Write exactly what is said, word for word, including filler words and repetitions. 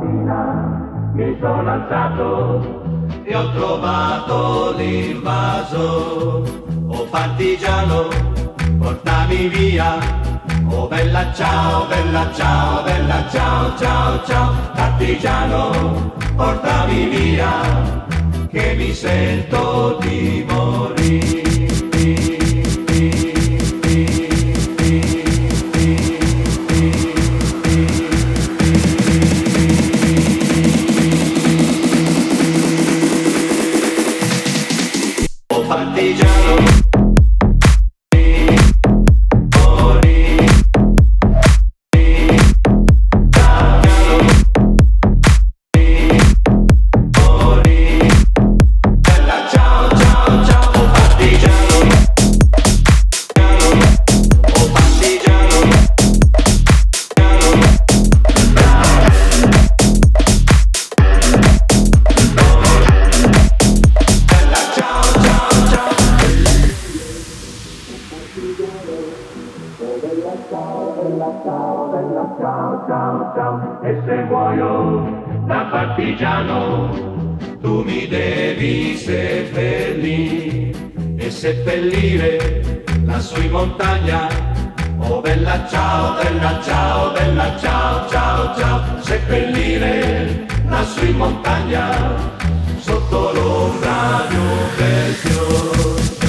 mattina mi sono alzato e ho trovato l'invaso. Oh partigiano, portami via. Oh bella ciao, bella ciao, bella ciao, ciao, ciao. Partigiano, portami via, che mi sento di morire. Oh partigiano, ciao, bella ciao, ciao, ciao. E se muoio da partigiano, tu mi devi seppellire e seppellire lassù in montagna. Oh bella ciao, bella ciao, bella ciao, ciao, ciao. Seppellire lassù in montagna, sotto l'ombra di un bel fiore.